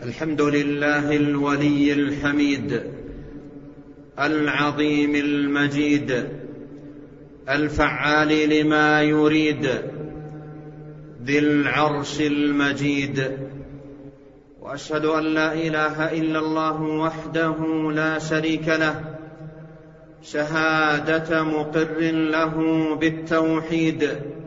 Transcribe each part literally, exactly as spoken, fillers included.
الحمد لله الولي الحميد العظيم المجيد الفعال لما يريد ذي العرش المجيد، وأشهد أن لا إله إلا الله وحده لا شريك له شهادة مقر له بالتوحيد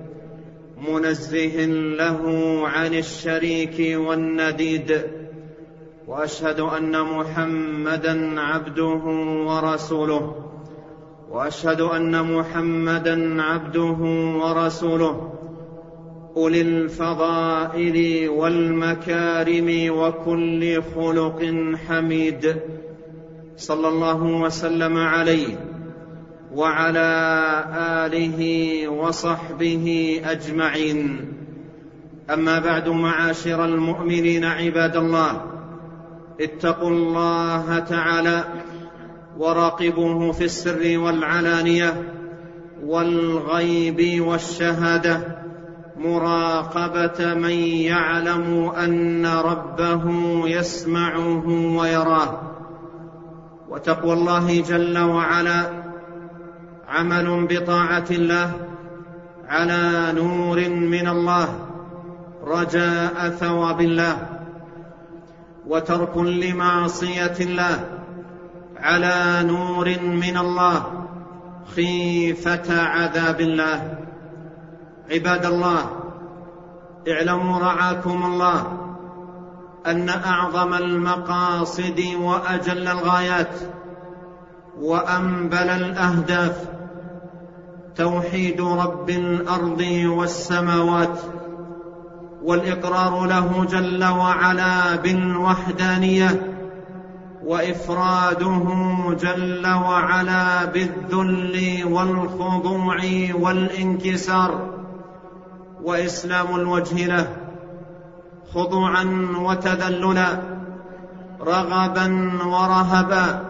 منزه له عن الشريك والنديد، وأشهد أن محمدًا عبده ورسوله وأشهد أن محمدًا عبده ورسوله أولي الفضائل والمكارم وكل خلق حميد، صلى الله وسلم عليه وعلى آله وصحبه أجمعين. أما بعد، معاشر المؤمنين عباد الله، اتقوا الله تعالى وراقبوه في السر والعلانية والغيب والشهادة مراقبة من يعلم أن ربه يسمعه ويراه. وتقوى الله جل وعلا عمل بطاعة الله على نور من الله رجاء ثواب الله، وترك لمعصية الله على نور من الله خيفة عذاب الله. عباد الله، اعلموا رعاكم الله أن أعظم المقاصد وأجل الغايات وأنبل الأهداف توحيد رب الأرض والسماوات، والإقرار له جل وعلا بالوحدانية، وإفراده جل وعلا بالذل والخضوع والانكسار، وإسلام الوجه له خضوعا وتذللا، رغبا ورهبا،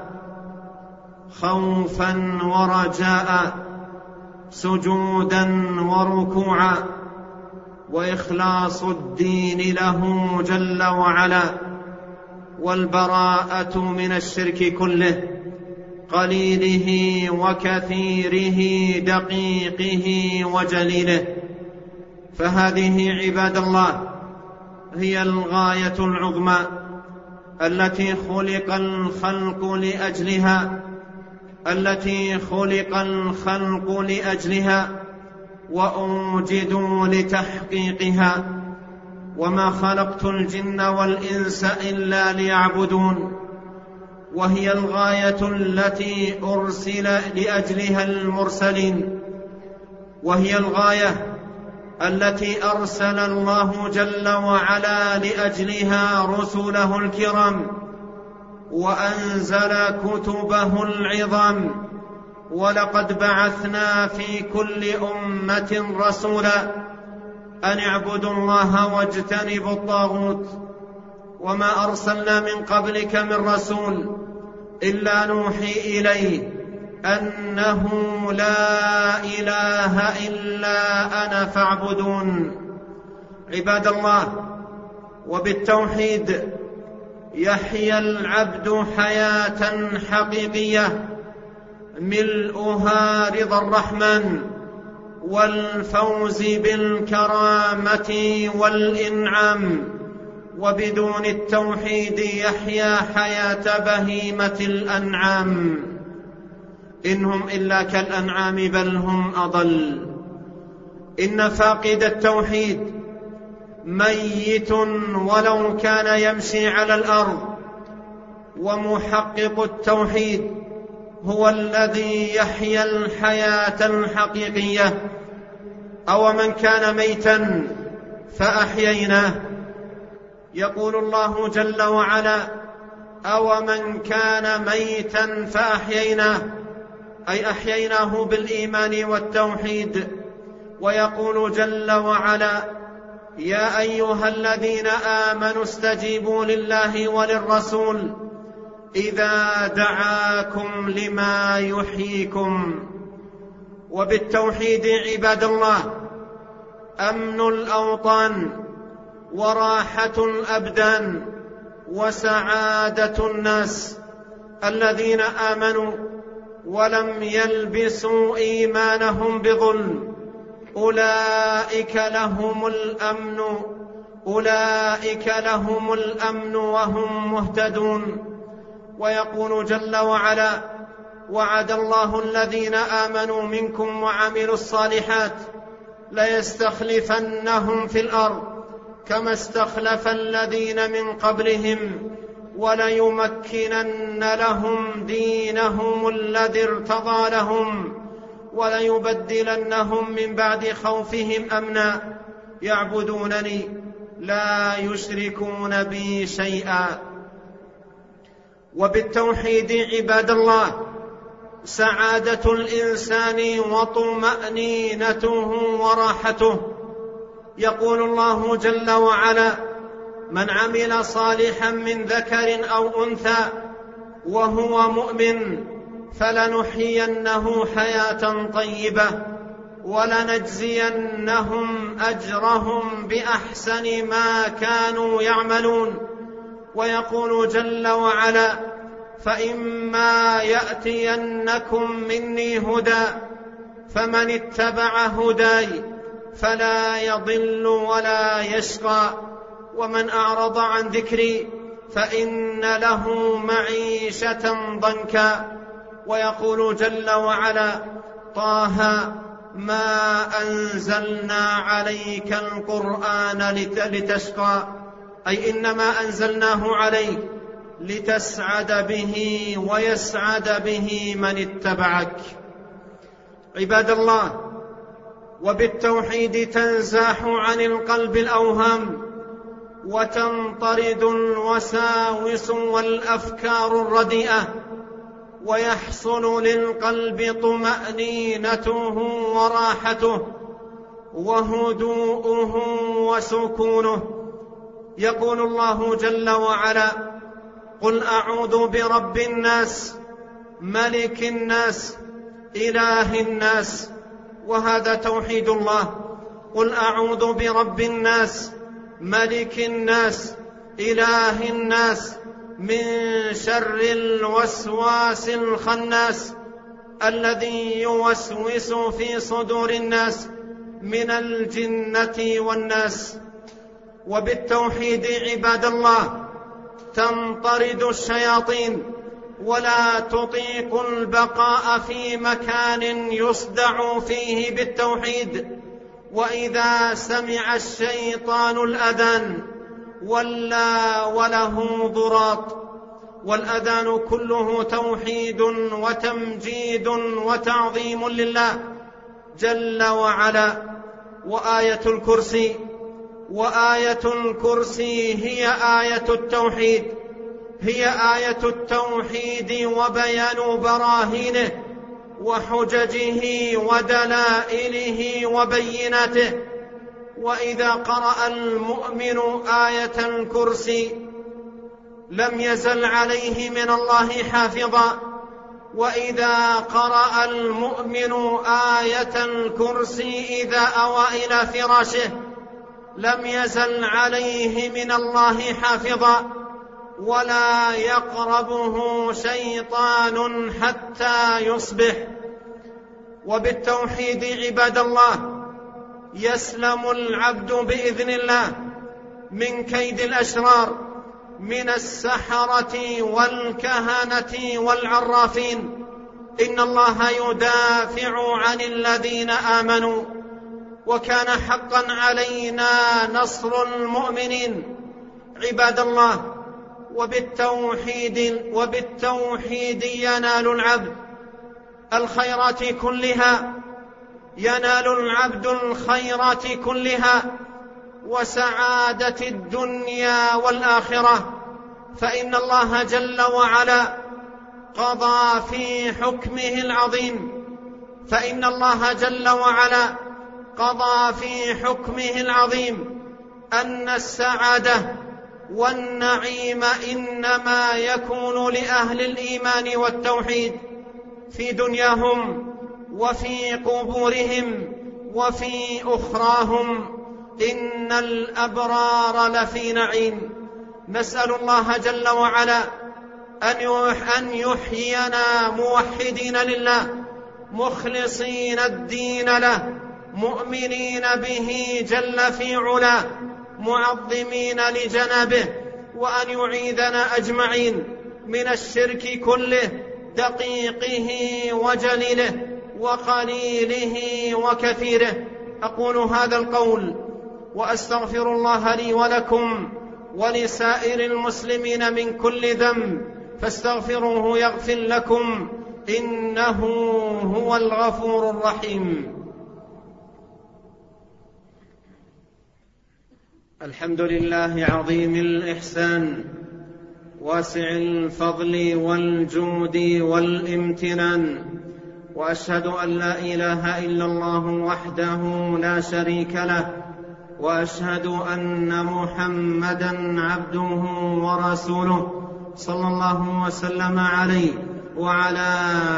خوفا ورجاء، سجودا وركوعا، وإخلاص الدين له جل وعلا، والبراءة من الشرك كله قليله وكثيره دقيقه وجليله. فهذه عباد الله هي الغاية العظمى التي خلق الخلق لأجلها التي خلق الخلق لأجلها وأوجدوا لتحقيقها. وما خلقت الجن والإنس إلا ليعبدون، وهي الغاية التي أرسل لأجلها المرسلين، وهي الغاية التي أرسل الله جل وعلا لأجلها رسله الكرام، وأنزل كتبه العظام. ولقد بعثنا في كل أمة رسولا أن اعبدوا الله واجتنبوا الطاغوت، وما أرسلنا من قبلك من رسول إلا نوحي إليه أنه لا إله إلا أنا فاعبدون. عباد الله، وبالتوحيد يحيا العبد حياة حقيقية ملؤها رضا الرحمن والفوز بالكرامة والإنعام، وبدون التوحيد يحيا حياة بهيمة الأنعام، إنهم إلا كالأنعام بل هم أضل. إن فاقد التوحيد ميت ولو كان يمشي على الأرض، ومحقق التوحيد هو الذي يحيا الحياة الحقيقية. أو من كان ميتا فأحييناه، يقول الله جل وعلا: أو من كان ميتا فأحييناه، أي أحييناه بالإيمان والتوحيد. ويقول جل وعلا: يا أيها الذين آمنوا استجيبوا لله وللرسول إذا دعاكم لما يحييكم. وبالتوحيد عباد الله أمن الأوطان وراحة الأبدان وسعادة الناس الذين آمنوا ولم يلبسوا إيمانهم بظلم أولئك لهم الأمن أولئك لهم الأمن وهم مهتدون. ويقول جل وعلا: وعد الله الذين آمنوا منكم وعملوا الصالحات ليستخلفنهم في الأرض كما استخلف الذين من قبلهم وليمكنن لهم دينهم الذي ارتضى لهم وليبدلنهم من بعد خوفهم أمنا يعبدونني لا يشركون بي شيئا. وبالتوحيد عباد الله سعادة الإنسان وطمأنينته وراحته. يقول الله جل وعلا: من عمل صالحا من ذكر أو أنثى وهو مؤمن فلنحيينه حياة طيبة ولنجزينهم أجرهم بأحسن ما كانوا يعملون. ويقول جل وعلا: فإما يأتينكم مني هدى فمن اتبع هداي فلا يضل ولا يشقى ومن أعرض عن ذكري فإن له معيشة ضنكا. ويقول جل وعلا: طه ما أنزلنا عليك القرآن لتشقى، أي إنما أنزلناه عليك لتسعد به ويسعد به من اتبعك. عباد الله، وبالتوحيد تنزاح عن القلب الأوهام وتنطرد الوساوس والأفكار الرديئة ويحصل للقلب طمأنينته وراحته وهدوءه وسكونه. يقول الله جل وعلا: قل أعوذ برب الناس ملك الناس إله الناس. وهذا توحيد الله. قل أعوذ برب الناس ملك الناس إله الناس من شر الوسواس الخناس الذي يوسوس في صدور الناس من الجنة والناس. وبالتوحيد عباد الله تنطرد الشياطين ولا تطيق البقاء في مكان يصدع فيه بالتوحيد. وإذا سمع الشيطان الأذان ولى وله ضراط. والأذان كله توحيد وتمجيد وتعظيم لله جل وعلا. وآية الكرسي وآية الكرسي هي آية التوحيد هي آية التوحيد وبيان براهينه وحججه ودلائله وبيناته. وإذا قرأ المؤمن آية الكرسي لم يزل عليه من الله حافظا. وإذا قرأ المؤمن آية الكرسي إذا أوى إلى فراشه لم يزل عليه من الله حافظا ولا يقربه شيطان حتى يصبح. وبالتوحيد عباد الله يسلم العبد بإذن الله من كيد الأشرار من السحرة والكهنة والعرافين. إن الله يدافع عن الذين آمنوا وكان حقا علينا نصر المؤمنين. عباد الله، وبالتوحيد وبالتوحيد ينال العبد الخيرات كلها ينال العبد الخيرات كلها وسعادة الدنيا والآخرة. فإن الله جل وعلا قضى في حكمه العظيم فإن الله جل وعلا قضى في حكمه العظيم أن السعادة والنعيم إنما يكون لأهل الإيمان والتوحيد في دنياهم وفي قبورهم وفي أخراهم. إن الأبرار لفي نعيم نسأل الله جل وعلا أن يحيينا موحدين لله مخلصين الدين له مؤمنين به جل في علاه معظمين لجنابه، وأن يعيذنا أجمعين من الشرك كله دقيقه وجليله وقليله وكثيره. أقول هذا القول وأستغفر الله لي ولكم ولسائر المسلمين من كل ذنب، فاستغفروه يغفر لكم، إنه هو الغفور الرحيم. الحمد لله عظيم الإحسان واسع الفضل والجود والامتنان، وأشهد أن لا إله إلا الله وحده لا شريك له، وأشهد أن محمدًا عبده ورسوله صلى الله وسلم عليه وعلى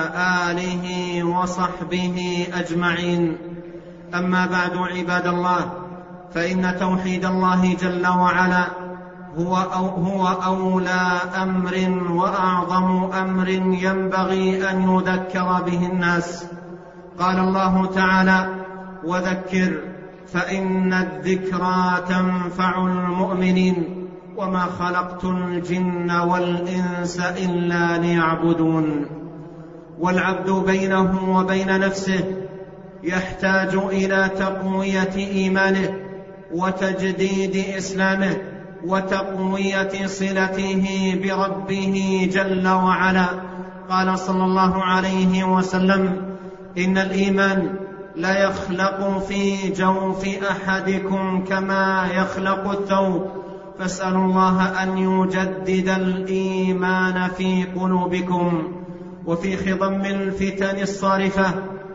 آله وصحبه أجمعين. أما بعد، عباد الله، فإن توحيد الله جل وعلا هو, أو هو أولى أمر وأعظم أمر ينبغي أن يذكر به الناس. قال الله تعالى: وذكر فإن الذكرى تنفع المؤمنين وما خلقت الجن والإنس إلا ليعبدون. والعبد بينه وبين نفسه يحتاج إلى تقوية إيمانه وتجديد إسلامه وتقوية صلته بربه جل وعلا. قال صلى الله عليه وسلم: إن الإيمان لا يخلق في جوف أحدكم كما يخلق الثوب، فاسألوا الله أن يجدد الإيمان في قلوبكم. وفي خضم الفتن الصارفة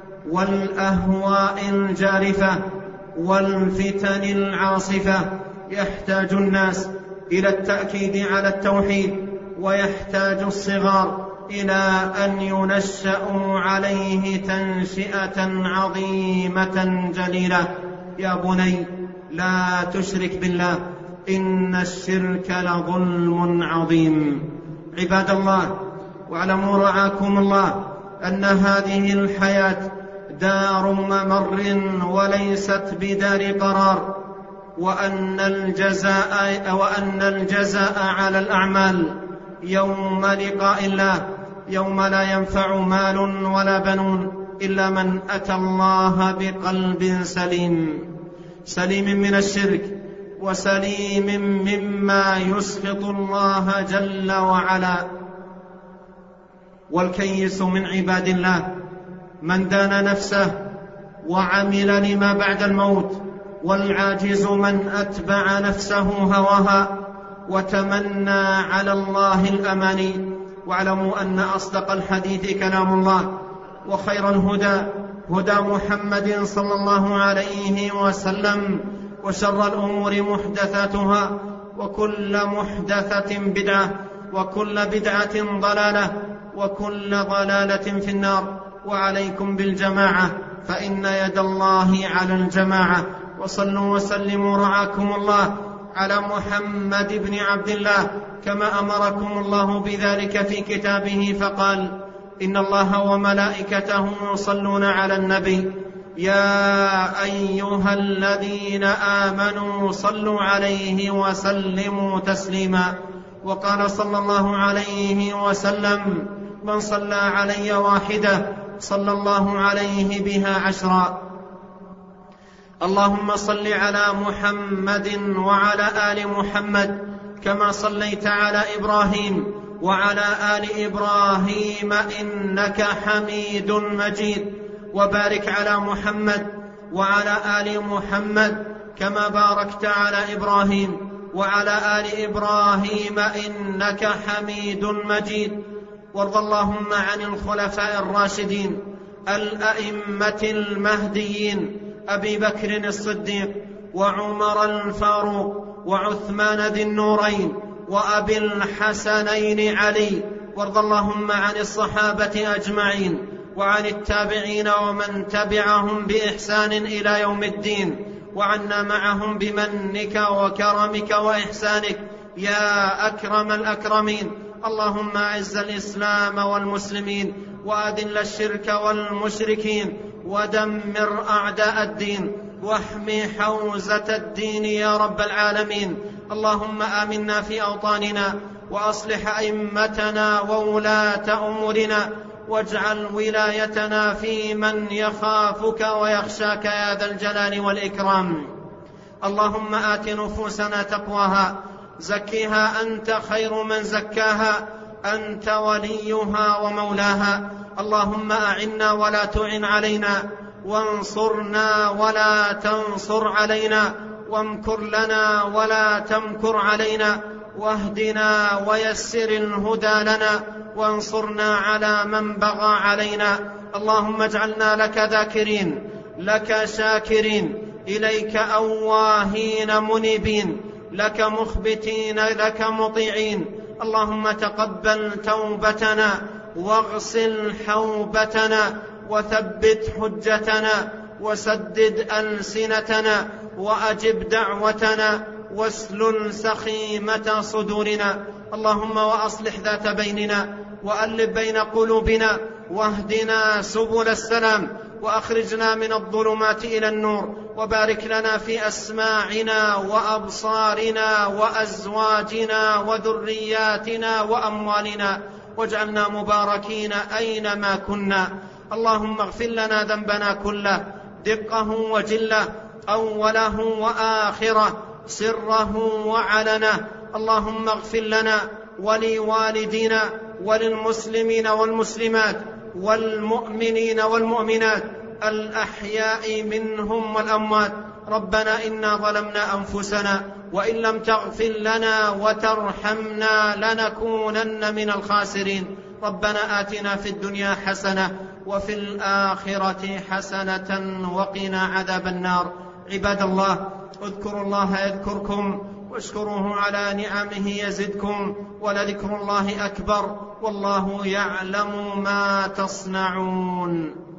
والأهواء الجارفة والفتن العاصفة يحتاج الناس إلى التأكيد على التوحيد، ويحتاج الصغار إلى أن ينشأوا عليه تنشئة عظيمة جليلة. يا بني لا تشرك بالله إن الشرك لظلم عظيم. عباد الله، واعلموا رعاكم الله أن هذه الحياة دار ممر وليست بدار قرار، وأن الجزاء, وأن الجزاء على الأعمال يوم لقاء الله، يوم لا ينفع مال ولا بنون إلا من أتى الله بقلب سليم، سليم من الشرك وسليم مما يسخط الله جل وعلا. والكيس من عباد الله من دان نفسه وعمل لما بعد الموت، والعاجز من أتبع نفسه هواها وتمنى على الله الأماني. واعلموا أن أصدق الحديث كلام الله، وخير الهدى هدى محمد صلى الله عليه وسلم، وشر الأمور محدثاتها، وكل محدثة بدعة، وكل بدعة ضلالة، وكل ضلالة في النار. وعليكم بالجماعة، فإن يد الله على الجماعة. وصلوا وسلموا رعاكم الله على محمد بن عبد الله كما أمركم الله بذلك في كتابه، فقال: إن الله وملائكته يصلون على النبي يا أيها الذين آمنوا صلوا عليه وسلموا تسليما. وقال صلى الله عليه وسلم: من صلى علي واحدة صلى الله عليه بها عشرا. اللهم صل على محمد وعلى آل محمد كما صليت على إبراهيم وعلى آل إبراهيم إنك حميد مجيد، وبارك على محمد وعلى آل محمد كما باركت على إبراهيم وعلى آل إبراهيم إنك حميد مجيد. وارض اللهم عن الخلفاء الراشدين الأئمة المهديين أبي بكر الصديق وعمر الفاروق وعثمان ذي النورين وأبي الحسنين علي. وارض اللهم عن الصحابة أجمعين وعن التابعين ومن تبعهم بإحسان إلى يوم الدين، وعنا معهم بمنك وكرمك وإحسانك يا أكرم الأكرمين. اللهم أعز الإسلام والمسلمين وأذل الشرك والمشركين ودمر أعداء الدين واحمي حوزة الدين يا رب العالمين. اللهم آمنا في أوطاننا وأصلح أئمتنا وولاة أمورنا واجعل ولايتنا في من يخافك ويخشاك يا ذا الجلال والإكرام. اللهم آت نفوسنا تقواها زكها أنت خير من زكاها أنت وليها ومولاها. اللهم أعنا ولا تعن علينا وانصرنا ولا تنصر علينا وامكر لنا ولا تمكر علينا واهدنا ويسر الهدى لنا وانصرنا على من بغى علينا. اللهم اجعلنا لك ذاكرين لك شاكرين إليك أواهين منيبين لك مخبتين لك مطيعين. اللهم تقبل توبتنا واغسل حوبتنا وثبت حجتنا وسدد ألسنتنا وأجب دعوتنا واسلل سخيمة صدورنا. اللهم وأصلح ذات بيننا وألف بين قلوبنا واهدنا سبل السلام وأخرجنا من الظلمات إلى النور وبارك لنا في أسماعنا وأبصارنا وأزواجنا وذرياتنا وأموالنا واجعلنا مباركين أينما كنا. اللهم اغفر لنا ذنبنا كله دقه وجله أوله وآخره سره وعلنه. اللهم اغفر لنا ولوالدينا وللمسلمين والمسلمات والمؤمنين والمؤمنات الأحياء منهم والأموات. ربنا إنا ظلمنا أنفسنا وإن لم تغفر لنا وترحمنا لنكونن من الخاسرين. ربنا آتنا في الدنيا حسنة وفي الآخرة حسنة وقنا عذاب النار. عباد الله اذكروا الله يذكركم واشكروه على نعمه يزدكم ولذكر الله أكبر والله يعلم ما تصنعون.